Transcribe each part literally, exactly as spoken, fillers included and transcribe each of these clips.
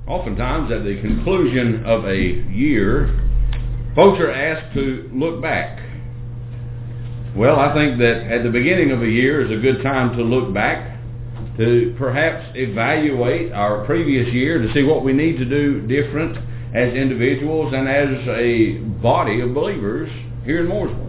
Oftentimes at the conclusion of a year, folks are asked to look back. Well, I think that at the beginning of a year is a good time to look back, to perhaps evaluate our previous year to see what we need to do different as individuals and as a body of believers here in Mooresville.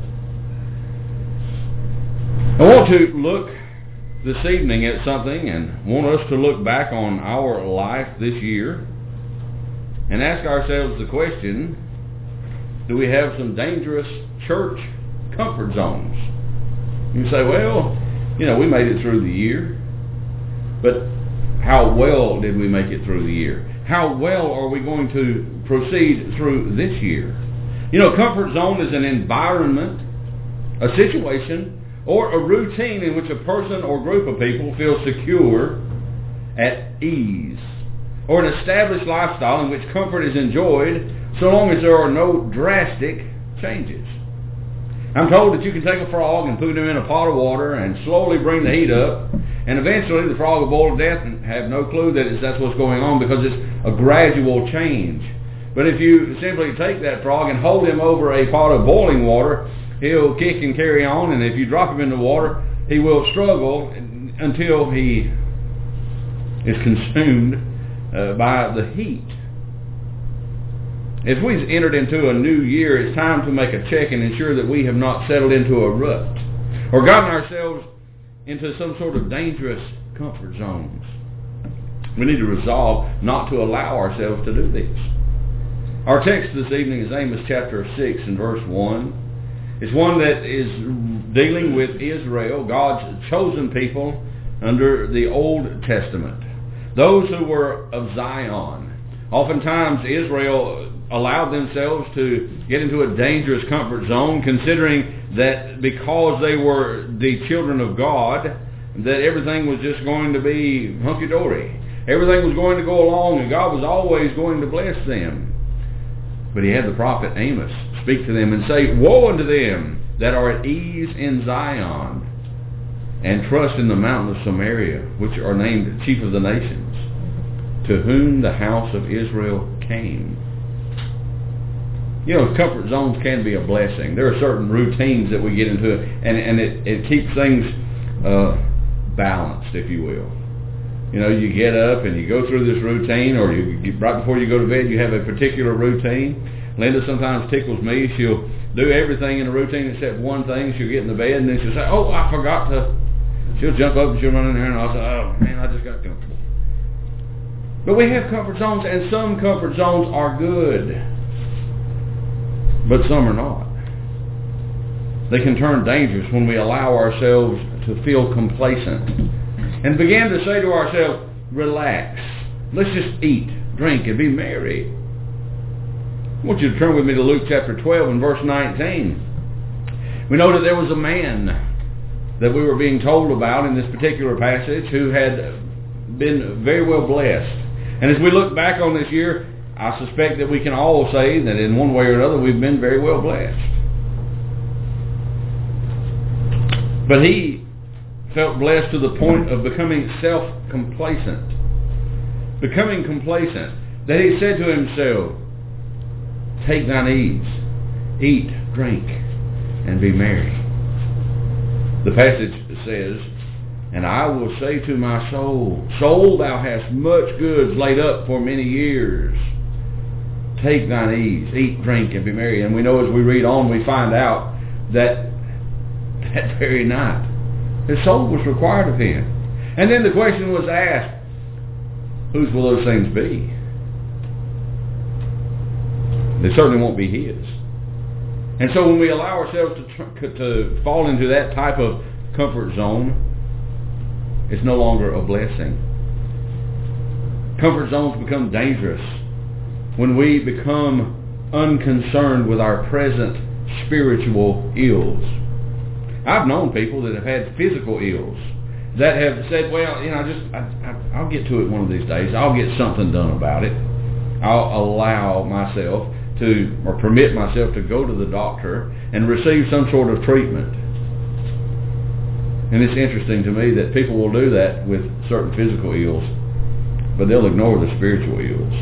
I want to look this evening at something and want us to look back on our life this year and ask ourselves the question, do we have some dangerous church comfort zones? You say, well, you know, we made it through the year, but how well did we make it through the year? How well are we going to proceed through this year? You know, comfort zone is an environment, a situation, or a routine in which a person or group of people feel secure, at ease, or an established lifestyle in which comfort is enjoyed so long as there are no drastic changes. I'm told that you can take a frog and put him in a pot of water and slowly bring the heat up, and eventually the frog will boil to death and have no clue that it's, that's what's going on, because it's a gradual change. But if you simply take that frog and hold him over a pot of boiling water, he'll kick and carry on, and if you drop him in the water, he will struggle until he is consumed uh, by the heat. As we've entered into a new year, it's time to make a check and ensure that we have not settled into a rut or gotten ourselves into some sort of dangerous comfort zones. We need to resolve not to allow ourselves to do this. Our text this evening is Amos chapter six and verse one. It's one that is dealing with Israel, God's chosen people under the Old Testament. Those who were of Zion. Oftentimes Israel allowed themselves to get into a dangerous comfort zone, considering that because they were the children of God, that everything was just going to be hunky-dory. Everything was going to go along, and God was always going to bless them. But he had the prophet Amos speak to them and say, woe unto them that are at ease in Zion, and trust in the mountain of Samaria, which are named chief of the nations, to whom the house of Israel came. You know, comfort zones can be a blessing. There are certain routines that we get into, and, and it, it keeps things uh, balanced, if you will. You know, you get up and you go through this routine, or you right before you go to bed, you have a particular routine. Linda sometimes tickles me. She'll do everything in a routine except one thing. She'll get in the bed, and then she'll say, oh, I forgot to. She'll jump up and she'll run in there, and I'll say, oh, man, I just got comfortable. But we have comfort zones, and some comfort zones are good, but some are not. They can turn dangerous when we allow ourselves to feel complacent and begin to say to ourselves, relax, let's just eat, drink, and be merry. I want you to turn with me to Luke chapter twelve and verse nineteen. We know that there was a man that we were being told about in this particular passage who had been very well blessed. And as we look back on this year, I suspect that we can all say that in one way or another we've been very well blessed. But he felt blessed to the point of becoming self-complacent. Becoming complacent. That he said to himself, take thine ease, eat, drink, and be merry. The passage says, and I will say to my soul, soul, thou hast much goods laid up for many years. Take thine ease, eat, drink, and be merry. And we know as we read on, we find out that that very night, his soul was required of him. And then the question was asked, whose will those things be? They certainly won't be his. And so when we allow ourselves to, to fall into that type of comfort zone, it's no longer a blessing. Comfort zones become dangerous when we become unconcerned with our present spiritual ills. I've known people that have had physical ills that have said, well, you know, just I, I, I'll get to it one of these days. I'll get something done about it. I'll allow myself to, or permit myself to go to the doctor and receive some sort of treatment. And it's interesting to me that people will do that with certain physical ills. but they'll ignore the spiritual ills.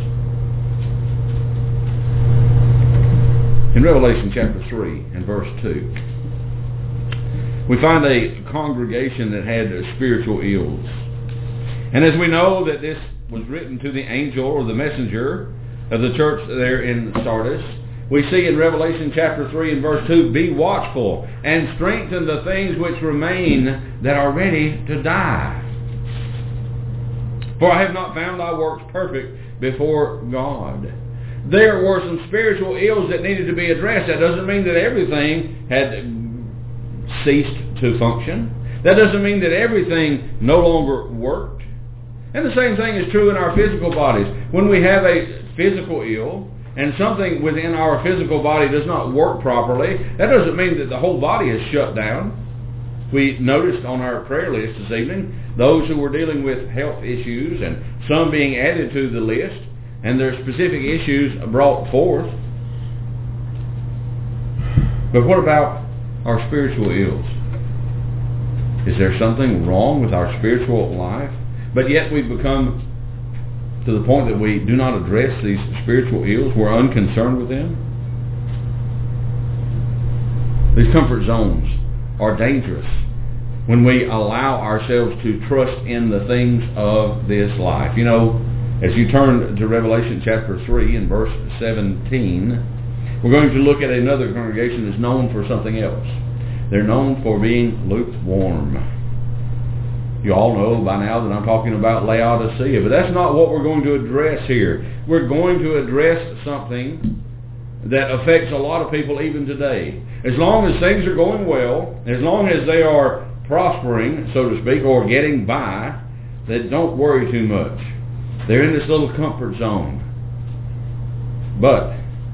In Revelation chapter three and verse two, we find a congregation that had spiritual ills. And as we know that this was written to the angel or the messenger of the church there in Sardis, we see in Revelation chapter three and verse two, be watchful and strengthen the things which remain that are ready to die. For I have not found thy works perfect before God. There were some spiritual ills that needed to be addressed. That doesn't mean that everything had ceased to function. That doesn't mean that everything no longer worked. And the same thing is true in our physical bodies. When we have a physical ill and something within our physical body does not work properly, that doesn't mean that the whole body is shut down. We noticed on our prayer list this evening those who were dealing with health issues and some being added to the list and their specific issues brought forth. But what about our spiritual ills? Is there something wrong with our spiritual life? But yet we've become to the point that we do not address these spiritual ills. We're unconcerned with them. These comfort zones are dangerous when we allow ourselves to trust in the things of this life. You know, as you turn to Revelation chapter three and verse seventeen, we're going to look at another congregation that's known for something else. They're known for being lukewarm. You all know by now that I'm talking about Laodicea, but that's not what we're going to address here. We're going to address something that affects a lot of people even today. As long as things are going well, as long as they are prospering, so to speak, or getting by, they don't worry too much. They're in this little comfort zone. But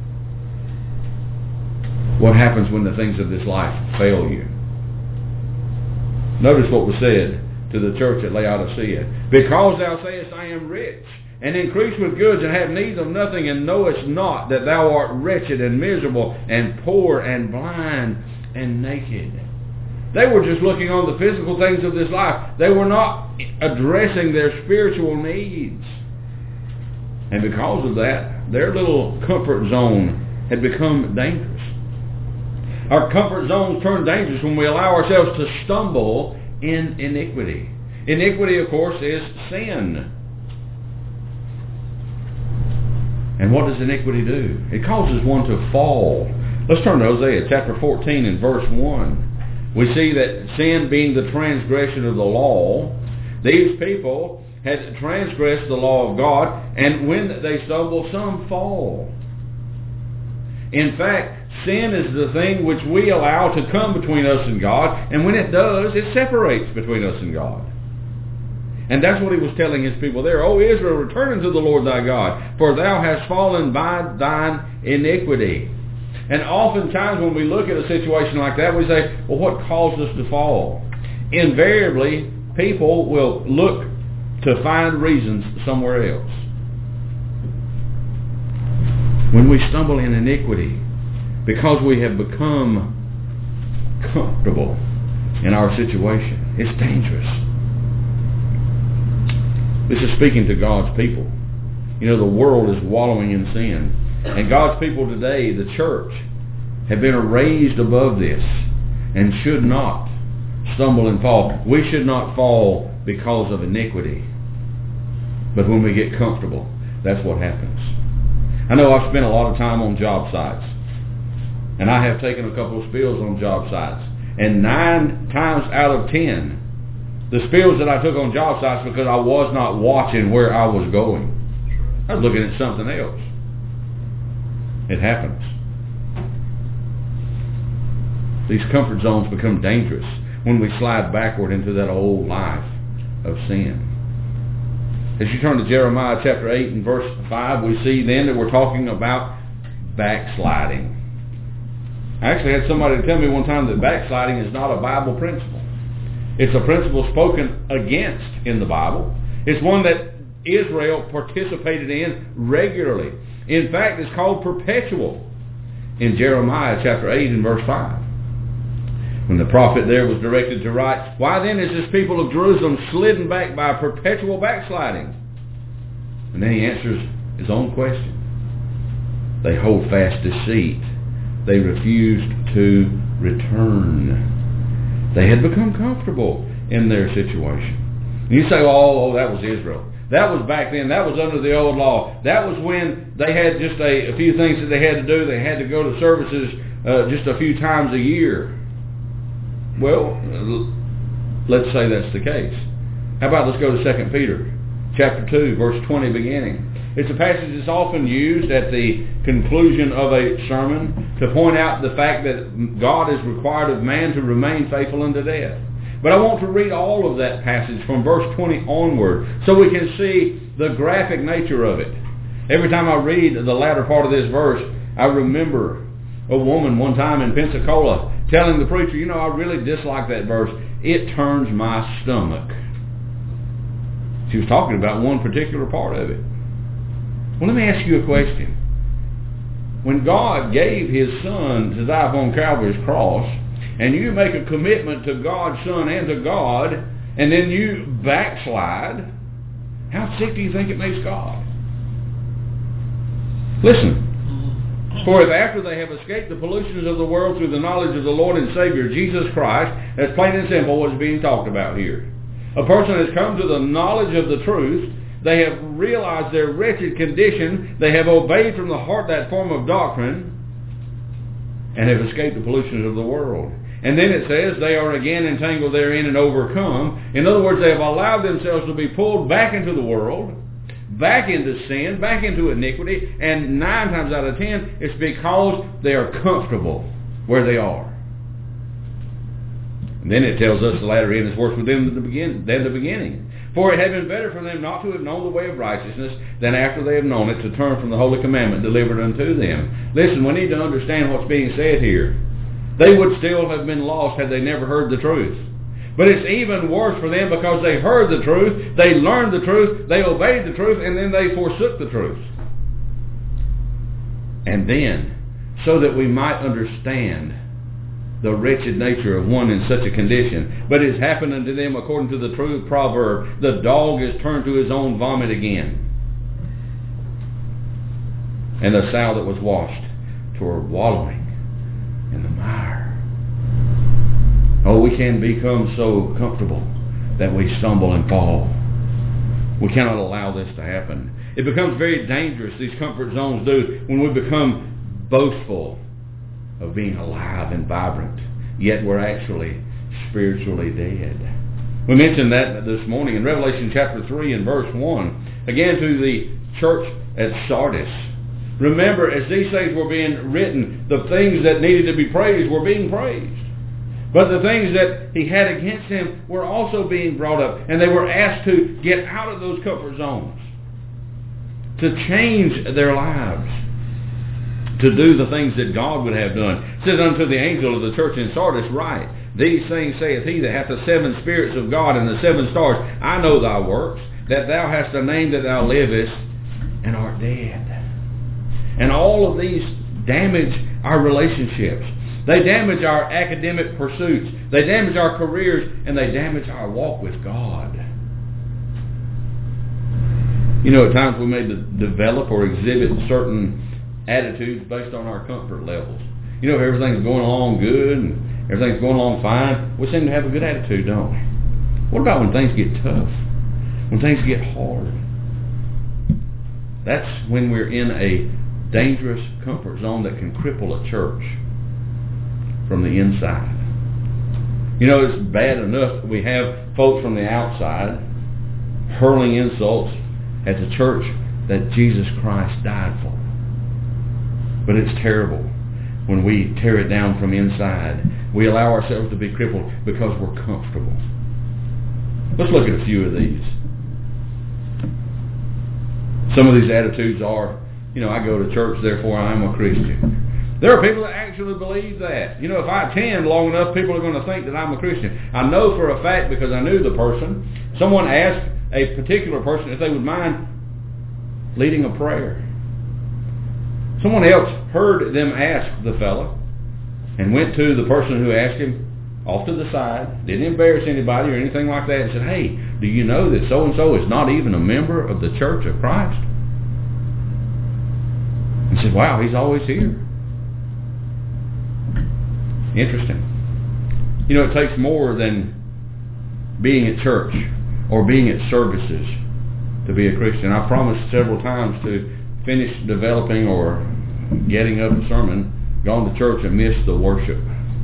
what happens when the things of this life fail you? Notice what was said to the church at Laodicea. Because thou sayest, I am rich, and increase with goods, and have need of nothing, and knowest not that thou art wretched and miserable and poor and blind and naked. They were just looking on the physical things of this life. They were not addressing their spiritual needs. And because of that, their little comfort zone had become dangerous. Our comfort zones turn dangerous when we allow ourselves to stumble in iniquity. Iniquity, of course, is sin. And what does iniquity do? It causes one to fall. Let's turn to Hosea chapter fourteen and verse one. We see that sin being the transgression of the law, these people had transgressed the law of God, and when they stumble, some fall. In fact, sin is the thing which we allow to come between us and God, and when it does, it separates between us and God. And that's what he was telling his people there. O Israel, return unto the Lord thy God, for thou hast fallen by thine iniquity. And oftentimes when we look at a situation like that, we say, well, what caused us to fall? Invariably, people will look to find reasons somewhere else. When we stumble in iniquity, because we have become comfortable in our situation, it's dangerous. This is speaking to God's people. You know, the world is wallowing in sin. And God's people today, the church, have been raised above this and should not stumble and fall. We should not fall because of iniquity. But when we get comfortable, that's what happens. I know I've spent a lot of time on job sites. And I have taken a couple of spills on job sites. And nine times out of ten, the spills that I took on job sites because I was not watching where I was going. I was looking at something else. It happens. These comfort zones become dangerous when we slide backward into that old life of sin. As you turn to Jeremiah chapter eight and verse five, we see then that we're talking about backsliding. I actually had somebody tell me one time that backsliding is not a Bible principle. It's a principle spoken against in the Bible. It's one that Israel participated in regularly. In fact, it's called perpetual in Jeremiah chapter eight and verse five. When the prophet there was directed to write, why then is this people of Jerusalem slidden back by perpetual backsliding? And then he answers his own question. They hold fast deceit. They refused to return. They had become comfortable in their situation. And you say, oh, oh, that was Israel. That was back then. That was under the old law. That was when they had just a, a few things that they had to do. They had to go to services uh, just a few times a year. Well, let's say that's the case. How about let's go to Second Peter chapter two, verse twenty beginning. It's a passage that's often used at the conclusion of a sermon to point out the fact that God has required of man to remain faithful unto death. But I want to read all of that passage from verse twenty onward so we can see the graphic nature of it. Every time I read the latter part of this verse, I remember a woman one time in Pensacola telling the preacher, you know, I really dislike that verse. It turns my stomach. She was talking about one particular part of it. Well, let me ask you a question. When God gave his Son to die upon Calvary's cross, and you make a commitment to God's Son and to God, and then you backslide, how sick do you think it makes God? Listen. For if after they have escaped the pollutions of the world through the knowledge of the Lord and Savior Jesus Christ, that's plain and simple what is being talked about here. A person has come to the knowledge of the truth. They have realized their wretched condition. They have obeyed from the heart that form of doctrine and have escaped the pollutions of the world. And then it says they are again entangled therein and overcome. In other words, they have allowed themselves to be pulled back into the world, back into sin, back into iniquity, and nine times out of ten, it's because they are comfortable where they are. And then it tells us the latter end is worse for them than the, begin- than the beginning. For it had been better for them not to have known the way of righteousness than after they have known it to turn from the holy commandment delivered unto them. Listen, we need to understand what's being said here. They would still have been lost had they never heard the truth. But it's even worse for them because they heard the truth, they learned the truth, they obeyed the truth, and then they forsook the truth. And then, so that we might understand the wretched nature of one in such a condition, but it's happened unto them according to the true proverb, the dog is turned to his own vomit again, and the sow that was washed to her wallowing in the mire. Oh, we can become so comfortable that we stumble and fall. We cannot allow this to happen. It becomes very dangerous, these comfort zones do, when we become boastful of being alive and vibrant, yet we're actually spiritually dead. We mentioned that this morning in Revelation chapter three and verse one. Again, to the church at Sardis. Remember, as these things were being written, the things that needed to be praised were being praised. But the things that he had against him were also being brought up. And they were asked to get out of those comfort zones, to change their lives, to do the things that God would have done. It says unto the angel of the church in Sardis, write, these things saith he that hath the seven spirits of God and the seven stars. I know thy works, that thou hast a name that thou livest, and art dead. And all of these damage our relationships. They damage our academic pursuits. They damage our careers, and they damage our walk with God. You know, at times we may de- develop or exhibit certain attitudes based on our comfort levels. You know, if everything's going along good and everything's going along fine, we seem to have a good attitude, don't we? What about when things get tough? When things get hard? That's when we're in a dangerous comfort zone that can cripple a church from the inside. You know, it's bad enough that we have folks from the outside hurling insults at the church that Jesus Christ died for. But it's terrible when we tear it down from inside. We allow ourselves to be crippled because we're comfortable. Let's look at a few of these. Some of these attitudes are, you know, I go to church, therefore I'm a Christian. There are people that actually believe that. You know, if I attend long enough, people are going to think that I'm a Christian. I know for a fact, because I knew the person, someone asked a particular person if they would mind leading a prayer. Someone else heard them ask the fellow and went to the person who asked him off to the side, didn't embarrass anybody or anything like that, and said, hey, do you know that so-and-so is not even a member of the Church of Christ? He said, wow, he's always here. Interesting. You know, it takes more than being at church or being at services to be a Christian. I promised several times to finish developing or getting up a sermon, gone to church and missed the worship.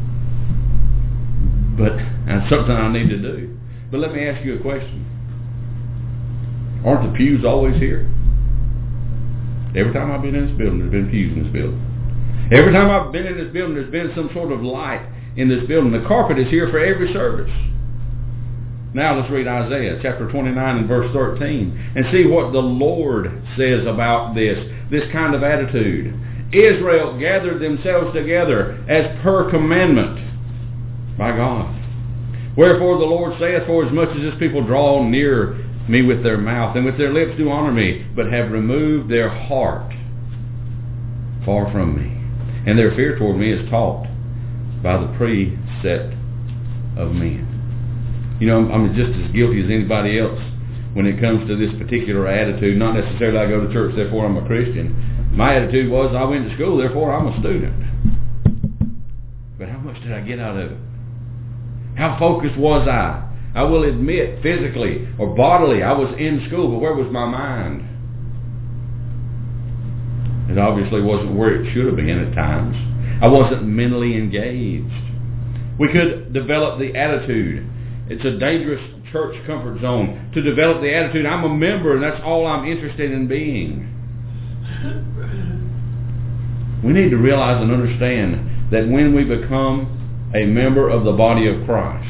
But that's something I need to do. But let me ask you a question. Aren't the pews always here? Every time I've been in this building, there's been pews in this building. Every time I've been in this building, there's been some sort of light in this building. The carpet is here for every service. Now let's read Isaiah chapter twenty-nine and verse thirteen and see what the Lord says about this, this kind of attitude. Israel gathered themselves together as per commandment by God. Wherefore the Lord saith, for as much as this people draw near me with their mouth, and with their lips do honor me, but have removed their heart far from me, and their fear toward me is taught by the precept of men. You know, I'm just as guilty as anybody else when it comes to this particular attitude. Not necessarily I go to church, therefore I'm a Christian. My attitude was I went to school, therefore I'm a student. But how much did I get out of it? How focused was I? I will admit, physically or bodily, I was in school, but where was my mind? It obviously wasn't where it should have been at times. I wasn't mentally engaged. We could develop the attitude. It's a dangerous church comfort zone to develop the attitude, I'm a member and that's all I'm interested in being. We need to realize and understand that when we become a member of the body of Christ,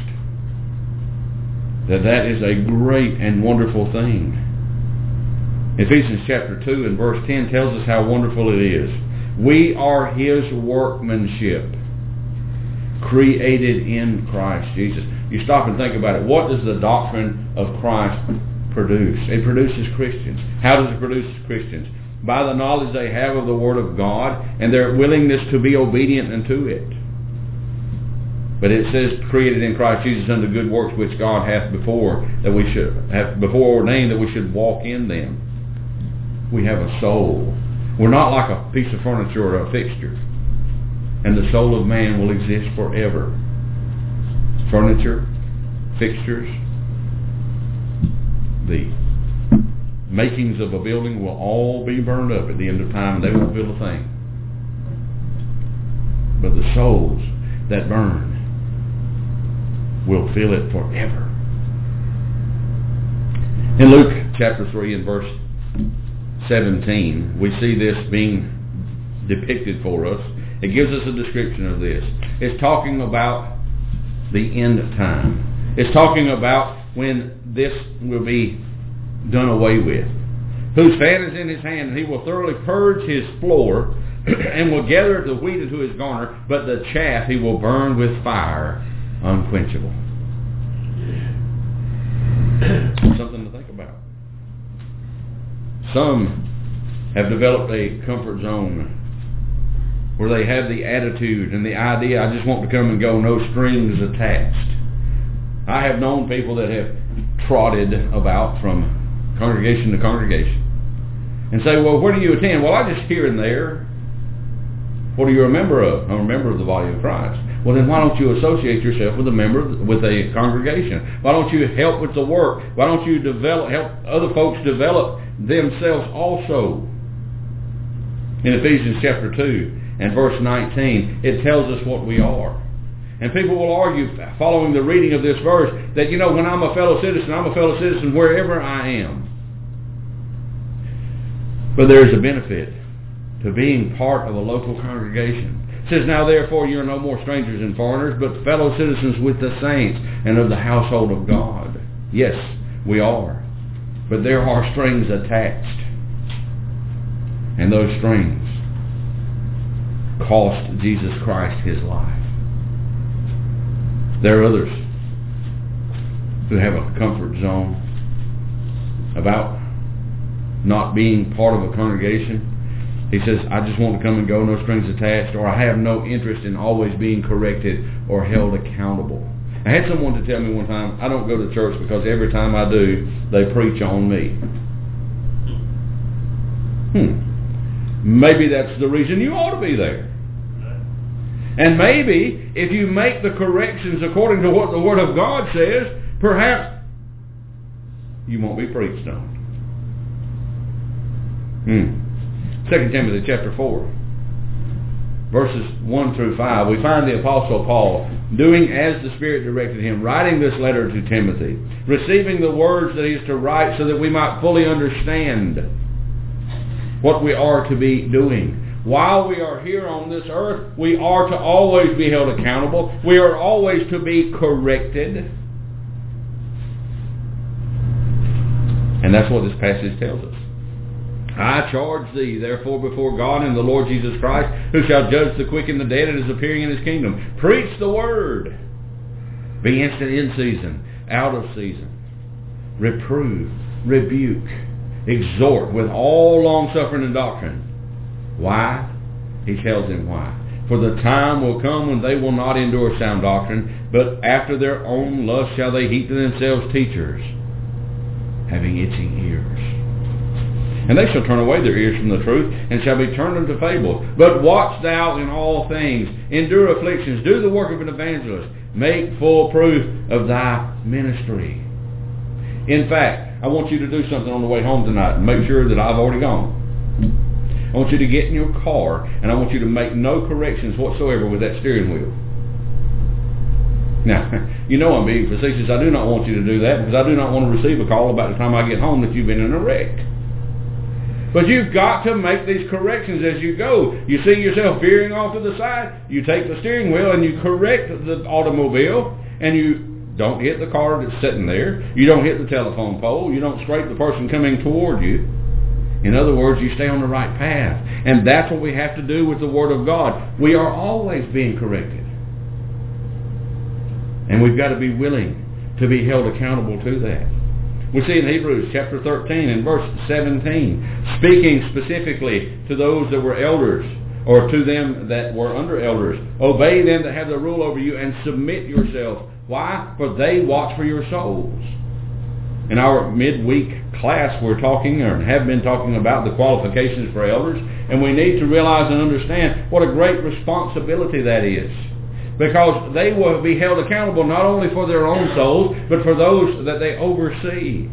that that is a great and wonderful thing. Ephesians chapter two and verse ten tells us how wonderful it is. We are His workmanship, created in Christ Jesus. You stop and think about it. What does the doctrine of Christ produce? It produces Christians. How does it produce Christians? By the knowledge they have of the Word of God and their willingness to be obedient unto it. But it says, created in Christ Jesus unto good works which God hath before that we should have before ordained that we should walk in them. We have a soul. We're not like a piece of furniture or a fixture. And the soul of man will exist forever. Furniture, fixtures, the makings of a building will all be burned up at the end of time, and they won't build a thing. But the souls that burn will feel it forever. In Luke chapter three and verse seventeen, we see this being depicted for us. It gives us a description of this. It's talking about the end of time. It's talking about when this will be done away with. Whose fan is in his hand, and he will thoroughly purge his floor, and will gather the wheat into his garner, but the chaff he will burn with fire unquenchable. Something to think about. Some have developed a comfort zone where they have the attitude and the idea, I just want to come and go, no strings attached. I have known people that have trotted about from congregation to congregation and say, well, where do you attend? Well, I just here and there. What are you a member of? I'm a member of the body of Christ. Well, then why don't you associate yourself with a member, with a congregation? Why don't you help with the work? Why don't you develop, help other folks develop themselves also? In Ephesians chapter two and verse nineteen, it tells us what we are. And people will argue, following the reading of this verse, that, you know, when I'm a fellow citizen, I'm a fellow citizen wherever I am. But there's a benefit to being part of a local congregation. It says, now therefore you are no more strangers and foreigners, but fellow citizens with the saints and of the household of God. Yes, we are. But there are strings attached. And those strings cost Jesus Christ his life. There are others who have a comfort zone about not being part of a congregation. He says, I just want to come and go, no strings attached, or I have no interest in always being corrected or held accountable. I had someone to tell me one time, I don't go to church because every time I do, they preach on me. Hmm. Maybe that's the reason you ought to be there. And maybe if you make the corrections according to what the Word of God says, perhaps you won't be preached on. Hmm. Second Timothy chapter four, verses one through five, we find the Apostle Paul doing as the Spirit directed him, writing this letter to Timothy, receiving the words that he is to write so that we might fully understand what we are to be doing. While we are here on this earth, we are to always be held accountable. We are always to be corrected. And that's what this passage tells us. I charge thee, therefore, before God and the Lord Jesus Christ, who shall judge the quick and the dead at his appearing in his kingdom. Preach the word. Be instant in season, out of season. Reprove, rebuke, exhort with all long-suffering and doctrine. Why? He tells them why. For the time will come when they will not endure sound doctrine, but after their own lust shall they heap to themselves teachers, having itching ears. And they shall turn away their ears from the truth, and shall be turned unto fables. But watch thou in all things, endure afflictions, do the work of an evangelist, make full proof of thy ministry. In fact, I want you to do something on the way home tonight, and make sure that I've already gone. I want you to get in your car, and I want you to make no corrections whatsoever with that steering wheel. Now, you know I'm being facetious. I do not want you to do that, because I do not want to receive a call about the time I get home that you've been in a wreck. But you've got to make these corrections as you go. You see yourself veering off to the side, you take the steering wheel and you correct the automobile, and you don't hit the car that's sitting there. You don't hit the telephone pole. You don't scrape the person coming toward you. In other words, you stay on the right path. And that's what we have to do with the Word of God. We are always being corrected. And we've got to be willing to be held accountable to that. We see in Hebrews chapter thirteen and verse seventeen, speaking specifically to those that were elders, or to them that were under elders, obey them that have the rule over you, and submit yourselves. Why? For they watch for your souls. In our midweek class, we're talking, or have been talking, about the qualifications for elders, and we need to realize and understand what a great responsibility that is. Because they will be held accountable not only for their own souls, but for those that they oversee.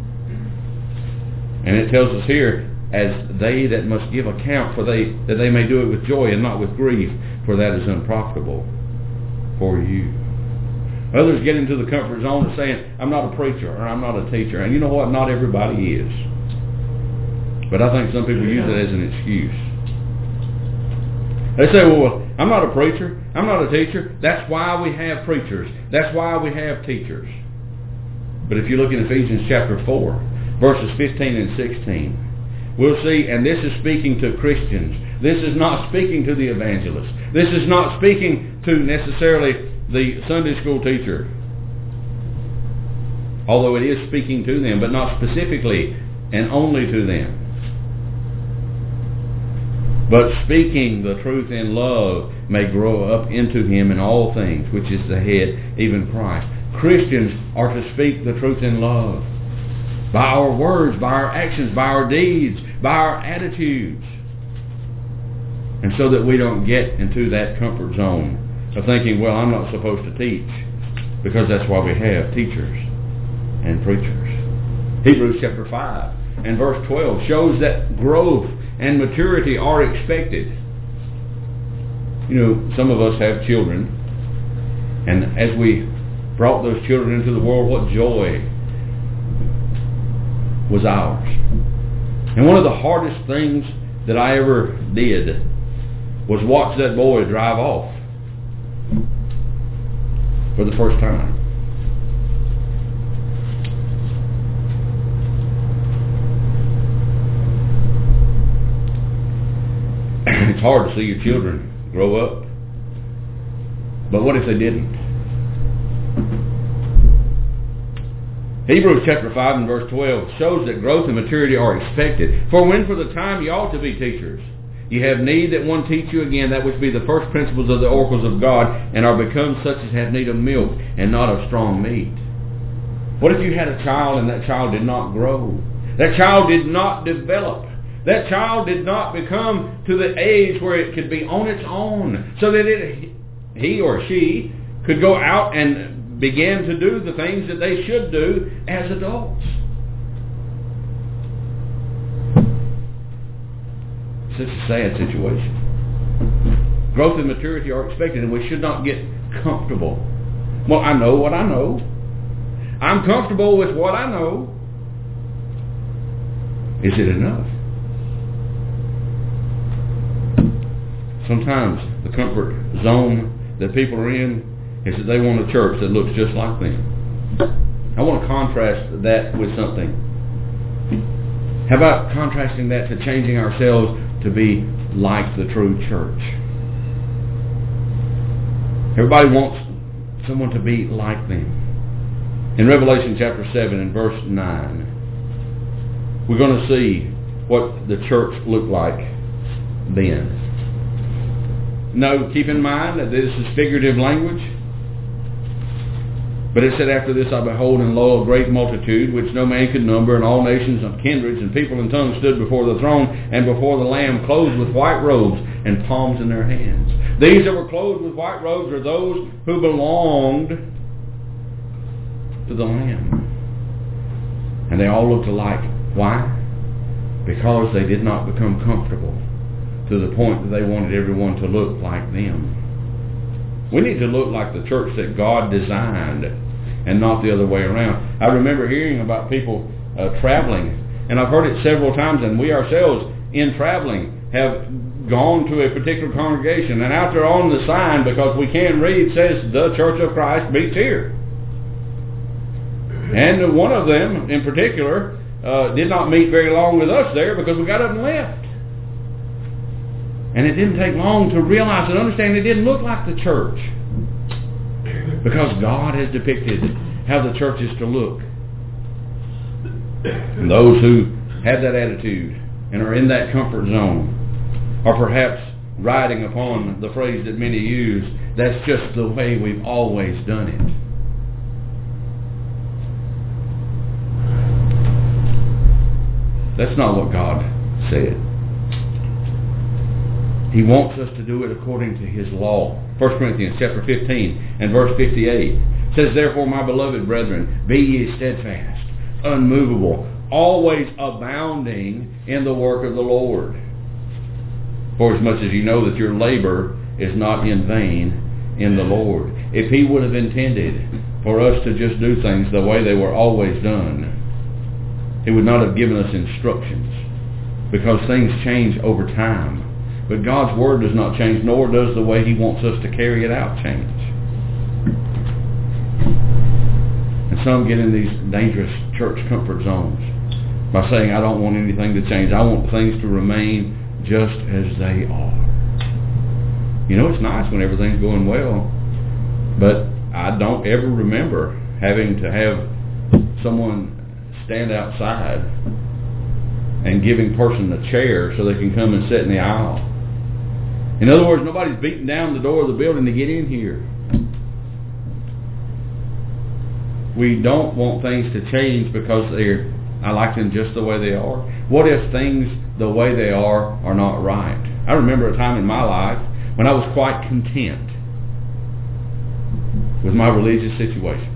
And it tells us here, as they that must give account, for they that they may do it with joy and not with grief, for that is unprofitable for you. Others get into the comfort zone of saying, I'm not a preacher, or I'm not a teacher. And you know what? Not everybody is. But I think some people use it as an excuse. They say, well, I'm not a preacher. I'm not a teacher. That's why we have preachers. That's why we have teachers. But if you look in Ephesians chapter four, verses fifteen and sixteen, we'll see, and this is speaking to Christians. This is not speaking to the evangelist. This is not speaking to necessarily the Sunday school teacher. Although it is speaking to them, but not specifically and only to them. But speaking the truth in love may grow up into him in all things, which is the head, even Christ. Christians are to speak the truth in love. By our words, by our actions, by our deeds, by our attitudes. And so that we don't get into that comfort zone of thinking, well, I'm not supposed to teach. Because that's why we have teachers and preachers. Hebrews chapter five and verse twelve shows that growth and maturity are expected. You know, some of us have children, and as we brought those children into the world, what joy was ours. And one of the hardest things that I ever did was watch that boy drive off for the first time. It's hard to see your children grow up. But what if they didn't? Hebrews chapter five and verse twelve shows that growth and maturity are expected. For when for the time ye ought to be teachers, You have need that one teach you again that which be the first principles of the oracles of God, and are become such as have need of milk and not of strong meat. What if you had a child and that child did not grow? That child did not develop. That child did not become to the age where it could be on its own, so that it, he or she could go out and begin to do the things that they should do as adults. It's a sad situation. Growth and maturity are expected, and we should not get comfortable. Well, I know what I know. I'm comfortable with what I know. Is it enough? Sometimes the comfort zone that people are in is that they want a church that looks just like them. I want to contrast that with something. How about contrasting that to changing ourselves to be like the true church? Everybody wants someone to be like them. In Revelation chapter seven and verse nine, we're going to see what the church looked like then. No, keep in mind that this is figurative language. But it said, after this I behold, and lo, a great multitude, which no man could number, and all nations of kindreds and people and tongues stood before the throne and before the Lamb, clothed with white robes and palms in their hands. These that were clothed with white robes are those who belonged to the Lamb. And they all looked alike. Why? Because they did not become comfortable to the point that they wanted everyone to look like them. We need to look like the church that God designed and not the other way around. I remember hearing about people uh, traveling, and I've heard it several times, and we ourselves in traveling have gone to a particular congregation, and out there on the sign, because we can read, says the Church of Christ meets here. And one of them in particular uh, did not meet very long with us there because we got up and left. And it didn't take long to realize and understand it didn't look like the church. Because God has depicted how the church is to look. And those who have that attitude and are in that comfort zone are perhaps riding upon the phrase that many use, that's just the way we've always done it. That's not what God said. He wants us to do it according to His law. First Corinthians chapter fifteen and verse fifty-eight says, therefore, my beloved brethren, be ye steadfast, unmovable, always abounding in the work of the Lord. For as much as you know that your labor is not in vain in the Lord. If He would have intended for us to just do things the way they were always done, He would not have given us instructions, because things change over time. But God's Word does not change, nor does the way He wants us to carry it out change. And some get in these dangerous church comfort zones by saying, I don't want anything to change. I want things to remain just as they are. You know, it's nice when everything's going well, but I don't ever remember having to have someone stand outside and giving a person a chair so they can come and sit in the aisle. In other words, nobody's beating down the door of the building to get in here. We don't want things to change because they're, I like them just the way they are. What if things the way they are are not right? I remember a time in my life when I was quite content with my religious situation.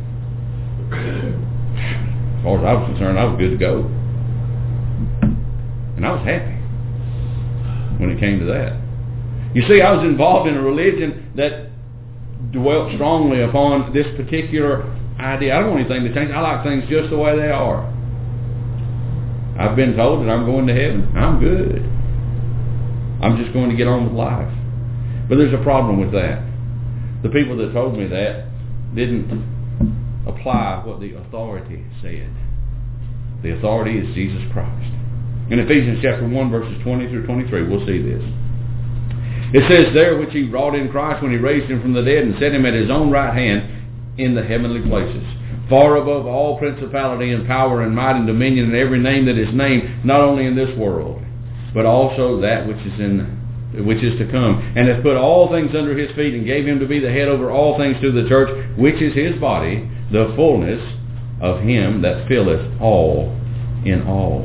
As far as I was concerned, I was good to go. And I was happy when it came to that. You see, I was involved in a religion that dwelt strongly upon this particular idea. I don't want anything to change. I like things just the way they are. I've been told that I'm going to heaven. I'm good. I'm just going to get on with life. But there's a problem with that. The people that told me that didn't apply what the authority said. The authority is Jesus Christ. In Ephesians chapter one, verses twenty through twenty-three, we'll see this. It says, there which He wrought in Christ when He raised Him from the dead and set Him at His own right hand in the heavenly places, far above all principality and power and might and dominion and every name that is named, not only in this world, but also that which is in which is to come, and hath put all things under his feet, and gave him to be the head over all things to the church, which is his body, the fullness of him that filleth all in all.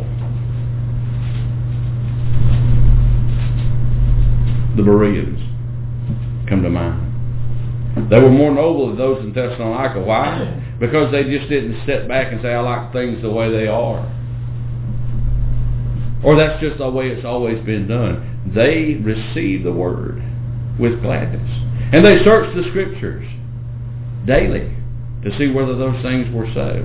The Bereans come to mind. They were more noble than those in Thessalonica. Why? Because they just didn't step back and say, I like things the way they are. Or that's just the way it's always been done. They received the word with gladness. And they searched the scriptures daily to see whether those things were so.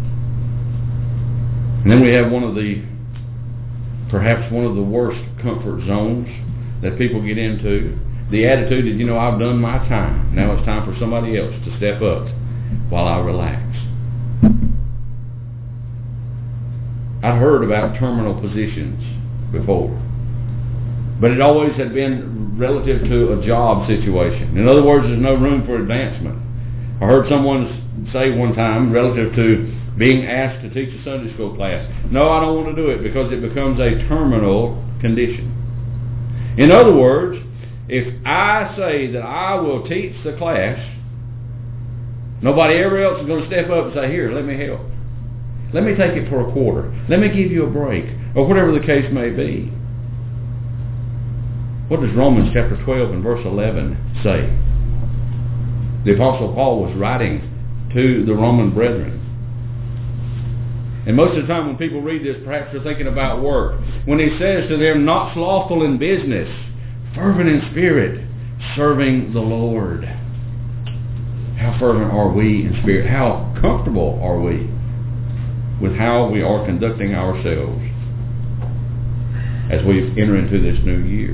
And then we have one of the, perhaps one of the worst comfort zones that people get into. The attitude is, you know, I've done my time. Now it's time for somebody else to step up while I relax. I'd heard about terminal positions before, but it always had been relative to a job situation. In other words, there's no room for advancement. I heard someone say one time relative to being asked to teach a Sunday school class, no, I don't want to do it because it becomes a terminal condition. In other words, if I say that I will teach the class, nobody ever else is going to step up and say, here, let me help. Let me take it for a quarter. Let me give you a break. Or whatever the case may be. What does Romans chapter twelve and verse eleven say? The Apostle Paul was writing to the Roman brethren. And most of the time when people read this, perhaps they're thinking about work. When he says to them, not slothful in business, fervent in spirit, serving the Lord. How fervent are we in spirit? How comfortable are we with how we are conducting ourselves as we enter into this new year?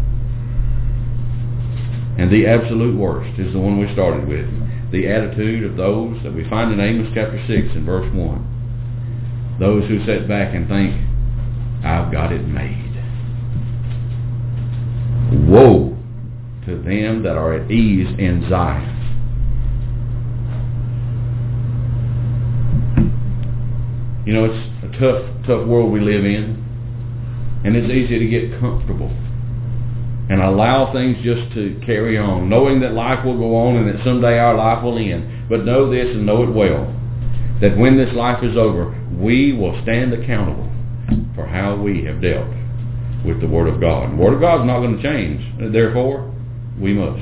And the absolute worst is the one we started with. The attitude of those that we find in Amos chapter six and verse one. Those who sit back and think, I've got it made. Woe to them that are at ease in Zion. You know, it's a tough, tough world we live in. And it's easy to get comfortable and allow things just to carry on, knowing that life will go on and that someday our life will end. But know this and know it well, that when this life is over, we will stand accountable for how we have dealt with the Word of God. The Word of God is not going to change. Therefore, we must.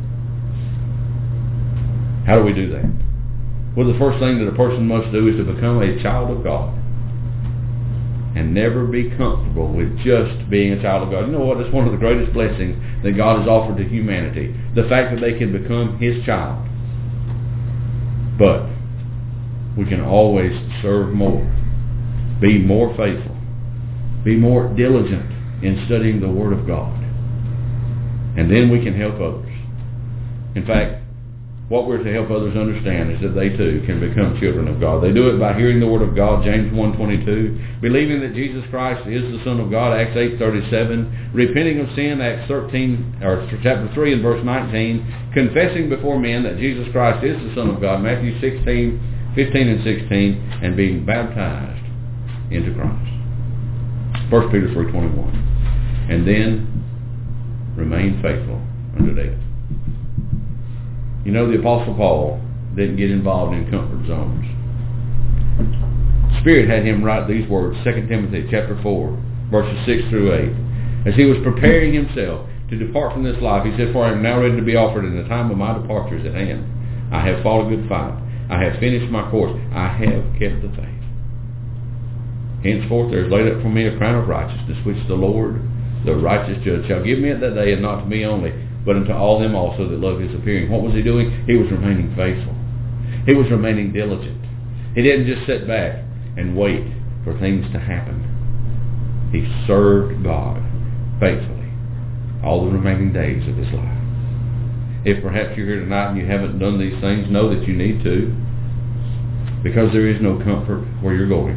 How do we do that? Well, the first thing that a person must do is to become a child of God. And never be comfortable with just being a child of God. You know what? It's one of the greatest blessings that God has offered to humanity. The fact that they can become His child. But we can always serve more. Be more faithful. Be more diligent in studying the Word of God. And then we can help others. In fact, what we're to help others understand is that they too can become children of God. They do it by hearing the Word of God, James one twenty-two, believing that Jesus Christ is the Son of God, Acts eight thirty-seven, repenting of sin, Acts thirteen or chapter three and verse nineteen, confessing before men that Jesus Christ is the Son of God, Matthew sixteen, fifteen and sixteen, and being baptized into Christ. First Peter three twenty-one. And then remain faithful unto death. You know, the Apostle Paul didn't get involved in comfort zones. Spirit had him write these words, Second Timothy chapter four, verses six through eight. As he was preparing himself to depart from this life, he said, for I am now ready to be offered, and the time of my departure is at hand. I have fought a good fight. I have finished my course. I have kept the faith. Henceforth there is laid up for me a crown of righteousness, which the Lord, the righteous judge, shall give me at that day, and not to me only, but unto all them also that love His appearing. What was he doing? He was remaining faithful. He was remaining diligent. He didn't just sit back and wait for things to happen. He served God faithfully all the remaining days of his life. If perhaps you're here tonight and you haven't done these things, know that you need to, because there is no comfort where you're going.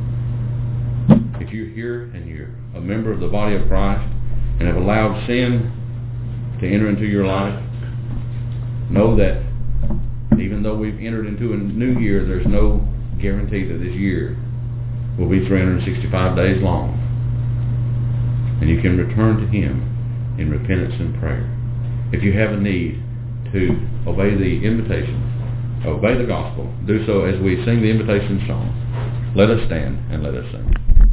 If you're here and you're a member of the body of Christ and have allowed sin to enter into your life, know that even though we've entered into a new year, there's no guarantee that this year will be three hundred sixty-five days long. And you can return to Him in repentance and prayer. If you have a need to obey the invitation, obey the gospel, do so as we sing the invitation song. Let us stand and let us sing.